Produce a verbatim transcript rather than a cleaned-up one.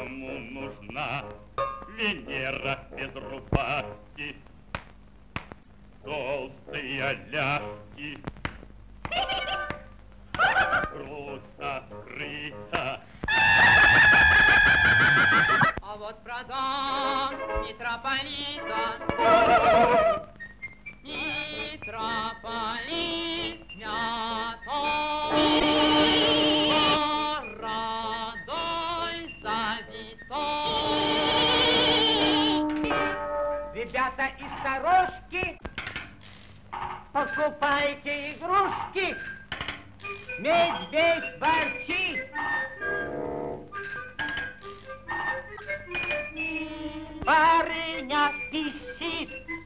кому нужна Венера без рубашки, толстые ляжки, грудь открыта. А вот продам митрополита, митрополит снято, бородой завитой. Ребята из сторожки, покупайте игрушки, медведь ворчит. Барыня пищит.